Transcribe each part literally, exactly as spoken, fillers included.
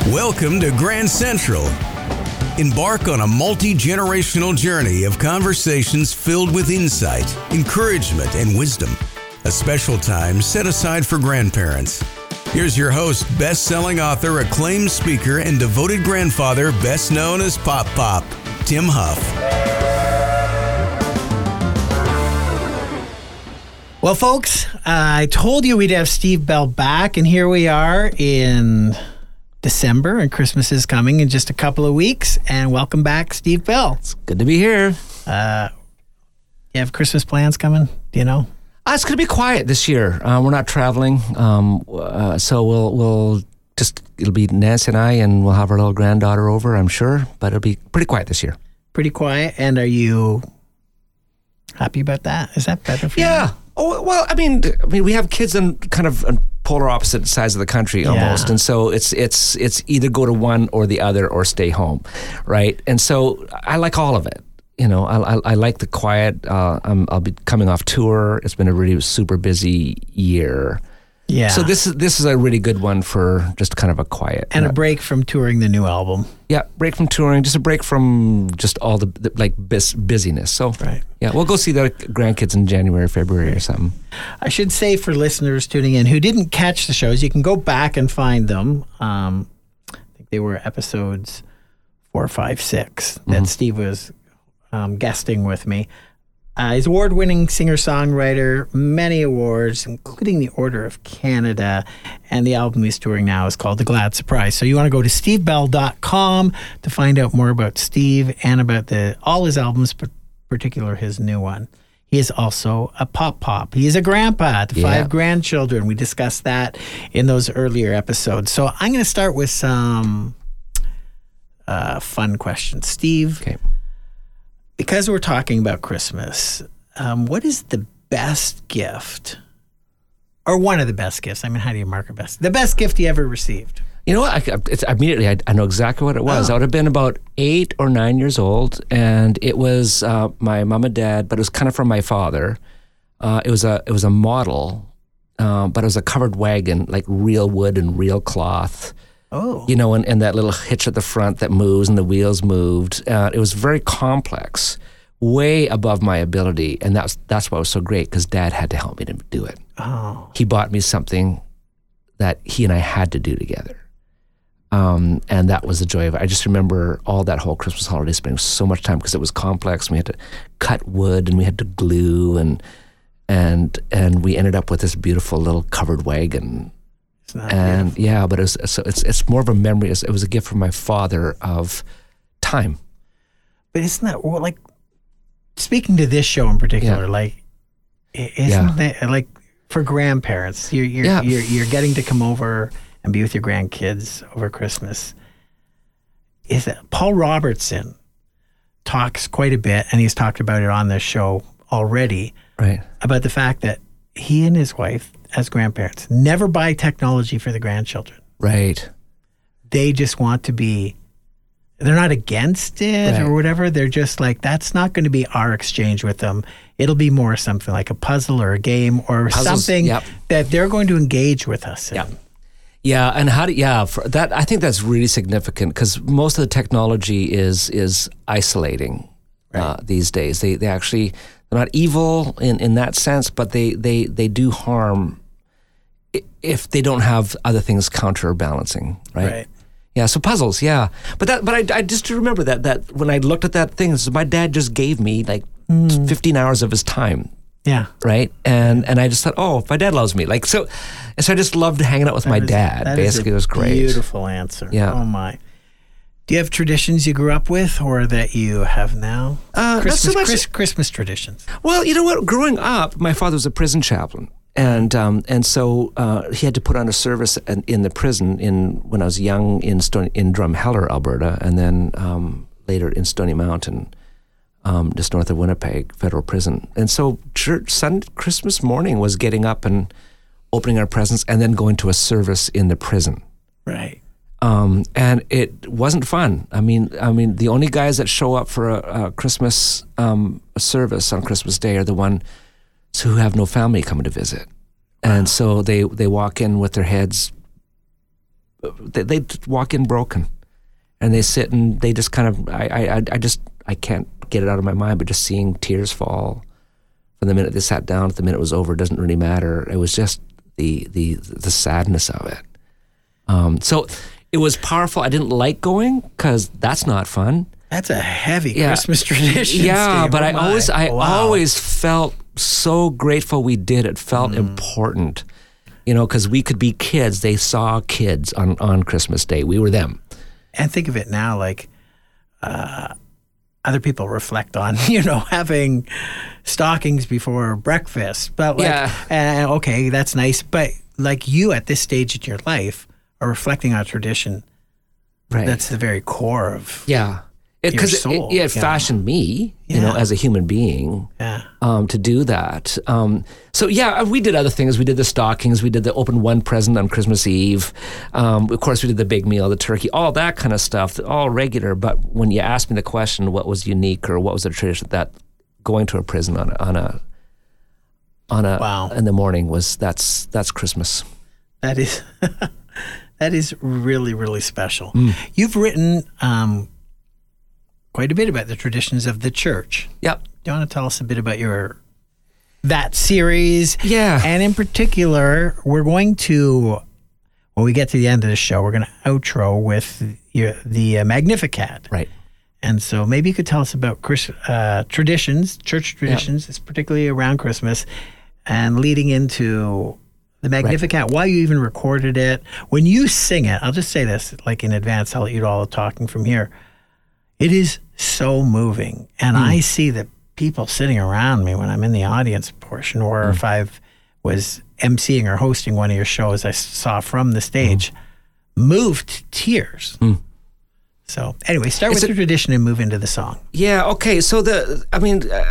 Welcome to Grand Central. Embark on a multi-generational journey of conversations filled with insight, encouragement, and wisdom. A special time set aside for grandparents. Here's your host, best-selling author, acclaimed speaker, and devoted grandfather, best known as Pop Pop, Tim Huff. Well, folks, uh, I told you we'd have Steve Bell back, and here we are in December, and Christmas is coming in just a couple of weeks. And welcome back, Steve Bell. It's good to be here. Uh, you have Christmas plans coming? Do you know? Uh, it's going to be quiet this year. Uh, we're not traveling, um, uh, so we'll we'll just it'll be Nancy and I, and we'll have our little granddaughter over, I'm sure. But it'll be pretty quiet this year. Pretty quiet. And are you happy about that? Is that better for yeah. you? Yeah. Oh well, I mean, I mean, we have kids on kind of on polar opposite sides of the country almost, Yeah. and so it's it's it's either go to one or the other or stay home, right? And so I like all of it. You know, I I, I like the quiet. Uh, I'm, I'll be coming off tour. It's been a really super busy year. Yeah. So this is this is a really good one for just kind of a quiet and a break from touring the new album. Yeah, break from touring, just a break from just all the, the like bis- busyness. So Right. yeah, we'll go see the grandkids in January, February or something. I should say for listeners tuning in who didn't catch the shows, you can go back and find them. Um, I think they were episodes four, five, six that Mm-hmm. Steve was um, guesting with me. Uh, he's award-winning singer-songwriter, many awards, including the Order of Canada, and the album he's touring now is called The Glad Surprise. So you want to go to steve bell dot com to find out more about Steve and about the all his albums, but particular his new one. He is also a pop pop. He is a grandpa to Yeah. five grandchildren. We discussed that in those earlier episodes. So I'm going to start with some uh, fun questions. Steve, Okay. because we're talking about Christmas, um, what is the best gift, or one of the best gifts? I mean, how do you mark a best? The best gift you ever received? You know what? I, it's immediately, I, I know exactly what it was. Oh. I would have been about eight or nine years old, and it was uh, my mom and dad, but it was kind of from my father. Uh, it was a it was a model, uh, but it was a covered wagon, like real wood and real cloth. Oh, You know, and, and that little hitch at the front that moves and the wheels moved. Uh, it was very complex, way above my ability, and that's that's why it was so great, because Dad had to help me to do it. oh, He bought me something that he and I had to do together. Um, and that was the joy of it. I just remember all that whole Christmas holiday spending so much time, because it was complex. We had to cut wood and we had to glue, and and and we ended up with this beautiful little covered wagon. it's not And beautiful. yeah, but it was, so it's it's more of a memory. It was a gift from my father of time. But isn't that well, like, speaking to this show in particular? Yeah. Like, i- isn't Yeah. that like for grandparents? You're you're, Yeah. you're you're getting to come over and be with your grandkids over Christmas. Is that Paul Robertson talks quite a bit, and he's talked about it on this show already, Right. about the fact that he and his wife, as grandparents, never buy technology for the grandchildren. Right. They just want to be, they're not against it Right. or whatever. They're just like, that's not going to be our exchange with them. It'll be more something like a puzzle or a game or Puzzles, something yep. that they're going to engage with us in. Yep. Yeah, and how do yeah for that? I think that's really significant, because most of the technology is is isolating uh, these days. They they actually they're not evil in, in that sense, but they, they, they do harm i- if they don't have other things counterbalancing, right? Right. Yeah, so puzzles, yeah, but that but I, I just remember that that when I looked at that thing, so my dad just gave me like fifteen hours of his time. Yeah. Right, and and I just thought, oh, my dad loves me, like so, and so I just loved hanging out with my That is- dad. that is Basically, a it was great. Beautiful answer. Yeah. Oh my. Do you have traditions you grew up with, or that you have now? Uh, not Christmas, so much- Chris, Christmas traditions. Well, you know what? Growing up, my father was a prison chaplain, and um, and so uh, he had to put on a service in, in the prison in when I was young in Stone, in Drumheller, Alberta, and then um, later in Stony Mountain. Um, just north of Winnipeg, federal prison. And so church, Sunday, Christmas morning was getting up and opening our presents and then going to a service in the prison. Right. Um, and it wasn't fun. I mean, I mean, the only guys that show up for a, a Christmas um, service on Christmas Day are the ones who have no family coming to visit. And so they, they walk in with their heads they, they walk in broken, and they sit and they just kind of, I, I, I just, I can't get it out of my mind, but just seeing tears fall from the minute they sat down to the minute it was over, it doesn't really matter. It was just the the the sadness of it. Um, so it was powerful. I didn't like going because that's not fun. That's a heavy Yeah. Christmas tradition. Yeah, Steve. but Oh I my. always, I Wow. always felt so grateful we did. It felt Mm. important, you know, because we could be kids. They saw kids on, on Christmas Day. We were them. And think of it now, like uh, other people reflect on, you know, having stockings before breakfast. But like, Yeah. and okay, that's nice. But like you at this stage in your life are reflecting on a tradition Right. that's the very core of yeah. Because it, soul, it, yeah, it yeah. fashioned me, you know, Yeah. as a human being. yeah. Um, to do that. Um, so yeah, we did other things. We did the stockings. We did the open one present on Christmas Eve. Um, of course, we did the big meal, the turkey, all that kind of stuff, all regular. But when you asked me the question, what was unique or what was a tradition, that going to a prison on a, on a on a Wow. in the morning was that's that's Christmas. That is that is really, really special. Mm. You've written um, quite a bit about the traditions of the church. Yep. Do you want to tell us a bit about your that series? Yeah. And in particular, we're going to, when we get to the end of the show, we're going to outro with your, the uh, Magnificat. Right. And so maybe you could tell us about Chris, uh, traditions, church traditions, it's particularly around Christmas, and leading into the Magnificat, why you even recorded it. When you sing it, I'll just say this, like in advance, I'll let you do all the talking from here. It is so moving. And Mm. I see the people sitting around me when I'm in the audience portion, or Mm. if I was emceeing or hosting one of your shows I saw from the stage, Mm. moved to tears. So anyway, start It's with a- the tradition and move into the song. Yeah, okay. So the, I mean, uh,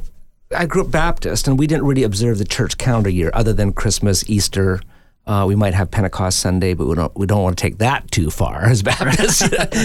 I grew up Baptist, and we didn't really observe the church calendar year other than Christmas, Easter. Uh, we might have Pentecost Sunday, but we don't we don't want to take that too far as Baptists.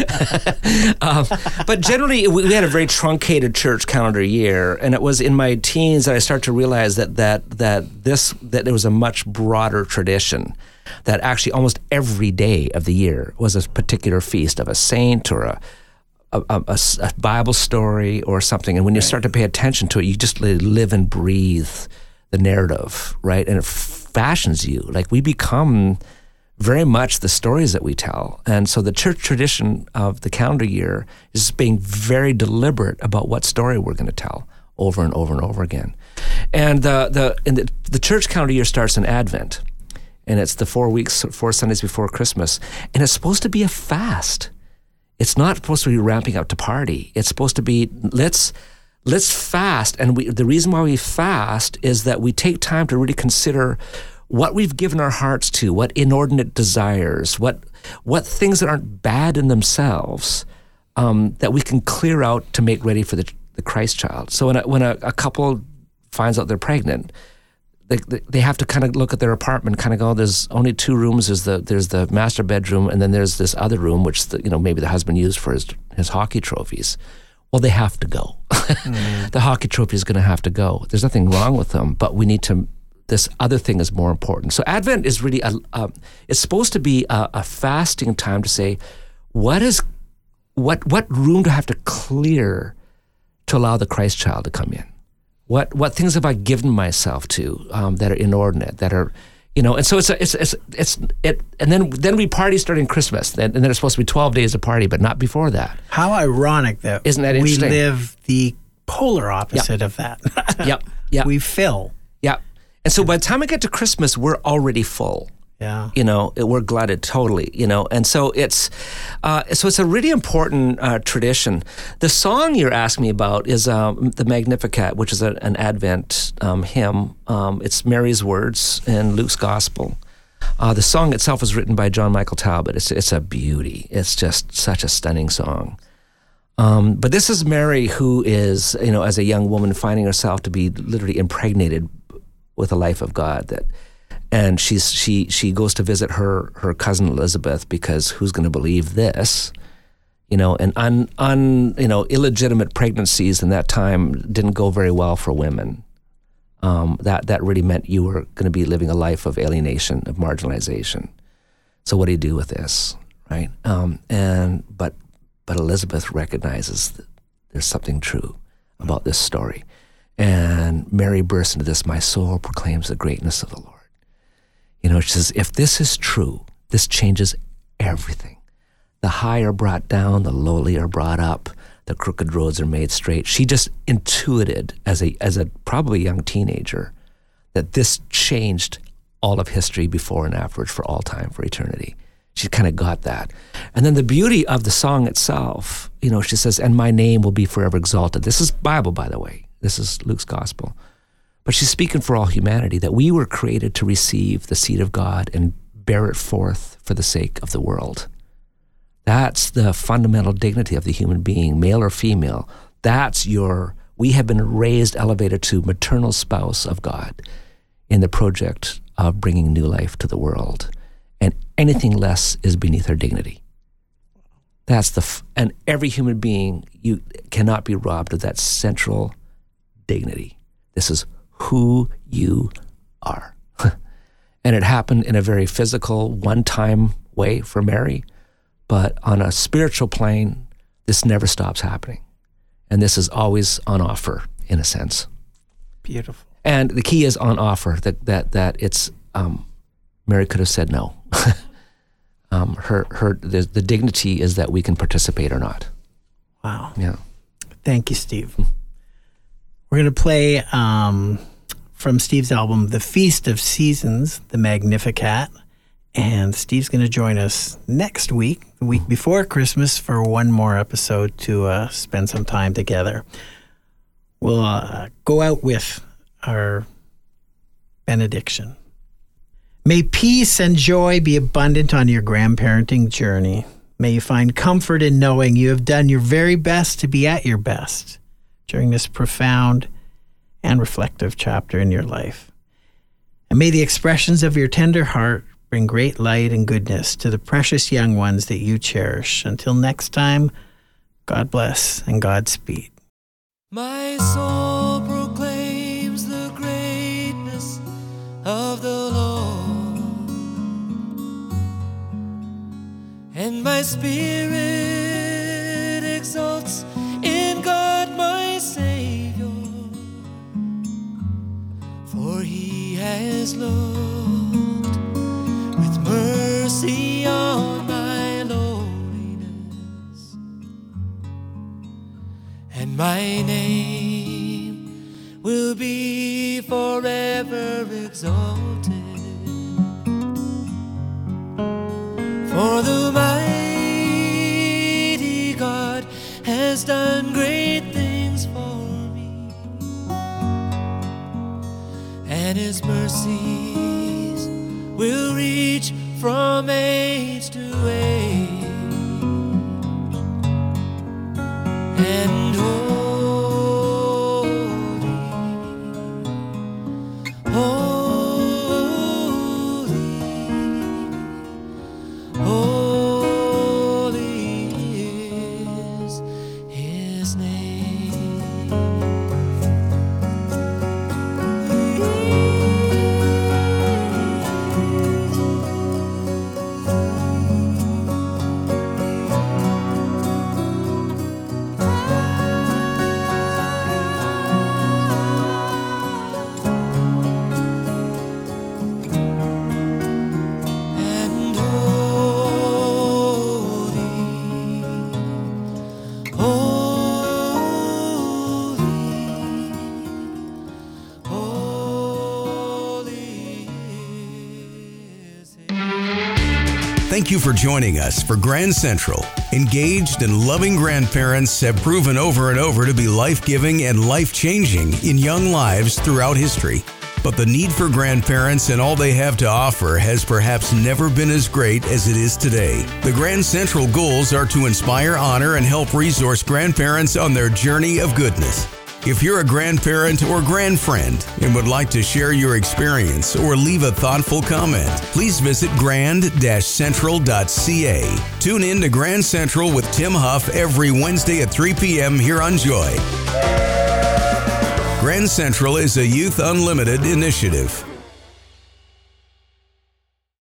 um, but generally, we, we had a very truncated church calendar year, and it was in my teens that I started to realize that that that this that there was a much broader tradition. That actually almost every day of the year was a particular feast of a saint or a A, a, a Bible story or something, and when you start to pay attention to it, you just li- live and breathe the narrative, right? And it fashions you. Like we become very much the stories that we tell. And so the church tradition of the calendar year is being very deliberate about what story we're going to tell over and over and over again. And the the and the, the church calendar year starts in Advent, and it's the four weeks, four Sundays before Christmas, and it's supposed to be a fast. It's not supposed to be ramping up to party. It's supposed to be, let's let's fast. And we, the reason why we fast is that we take time to really consider what we've given our hearts to, what inordinate desires, what what things that aren't bad in themselves, um, that we can clear out to make ready for the, the Christ child. So when a, when a, a couple finds out they're pregnant, They, they have to kind of look at their apartment, kind of go, there's only two rooms. There's the there's the master bedroom, and then there's this other room, which the, you know maybe the husband used for his his hockey trophies. Well, they have to go. Mm. The hockey trophy is going to have to go. There's nothing wrong with them, but we need to. This other thing is more important. So Advent is really a. a it's supposed to be a, a fasting time to say, what is, what what room do I have to clear to allow the Christ child to come in? What what things have I given myself to um, that are inordinate, that are, you know, and so it's a, it's it's it's it, and then then we party starting Christmas, and then it's supposed to be twelve days of party, but not before that. How ironic that Isn't that we interesting? live the polar opposite of that. Yep, yep, We fill. yep. And so by the time we get to Christmas, we're already full. Yeah. You know, it, we're glutted totally. You know, and so it's uh, so it's a really important uh, tradition. The song you're asking me about is um, the Magnificat, which is a, an Advent um, hymn. Um, it's Mary's words in Luke's Gospel. Uh, the song itself was written by John Michael Talbot. It's it's a beauty. It's just such a stunning song. Um, but this is Mary, who is, you know, as a young woman, finding herself to be literally impregnated with the life of God. That. And she's she she goes to visit her her cousin Elizabeth, because who's going to believe this, you know? And un un you know illegitimate pregnancies in that time didn't go very well for women. Um, that that really meant you were going to be living a life of alienation, of marginalization. So what do you do with this, right? Um, and but but Elizabeth recognizes that there's something true about this story. And Mary bursts into this, my soul proclaims the greatness of the Lord. You know, she says, if this is true, this changes everything. The high are brought down, the lowly are brought up, the crooked roads are made straight. She just intuited as a as a probably young teenager that this changed all of history before and afterwards for all time, for eternity. She kind of got that. And then the beauty of the song itself, you know, she says, and my name will be forever exalted. This is Bible, by the way. This is Luke's gospel. But she's speaking for all humanity, that we were created to receive the seed of God and bear it forth for the sake of the world. That's the fundamental dignity of the human being, male or female. That's your, we have been raised, elevated to maternal spouse of God in the project of bringing new life to the world. And anything less is beneath our dignity. That's the, f- and every human being, you cannot be robbed of that central dignity. This is who you are. And it happened in a very physical, one-time way for Mary, but on a spiritual plane, this never stops happening. And this is always on offer, in a sense. Beautiful. And the key is on offer, that that that it's, um, Mary could have said no. um, her her the, the dignity is that we can participate or not. Wow. Yeah. Thank you, Steve. We're going to play um, from Steve's album, The Feast of Seasons, the Magnificat. And Steve's going to join us next week, the week before Christmas, for one more episode to uh, spend some time together. We'll uh, go out with our benediction. May peace and joy be abundant on your grandparenting journey. May you find comfort in knowing you have done your very best to be at your best during this profound and reflective chapter in your life. And may the expressions of your tender heart bring great light and goodness to the precious young ones that you cherish. Until next time, God bless and Godspeed. My soul proclaims the greatness of the Lord, and my spirit exalts in God my Savior, for He has looked with mercy on my lowliness, and my name will be forever exalted. For the mighty God has done great things for me, and His mercies will reach from age to age. And holy, holy, holy is His name. Thank you for joining us for Grand Central. Engaged and loving grandparents have proven over and over to be life-giving and life-changing in young lives throughout history. But the need for grandparents and all they have to offer has perhaps never been as great as it is today. The Grand Central goals are to inspire, honor, and help resource grandparents on their journey of goodness. If you're a grandparent or grandfriend and would like to share your experience or leave a thoughtful comment, please visit grand dash central dot c a. Tune in to Grand Central with Tim Huff every Wednesday at three p.m. here on Joy. Grand Central is a Youth Unlimited initiative.